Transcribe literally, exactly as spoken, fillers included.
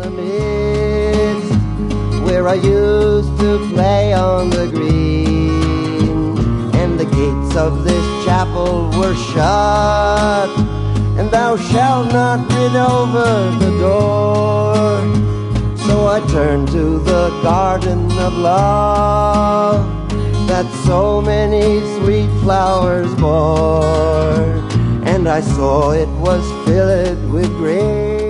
the midst where I used to play on the green, and the gates of this chapel were shut, and thou shalt not rid over the door. So I turned to the garden of love that so many sweet flowers bore, and I saw it was filled with grace.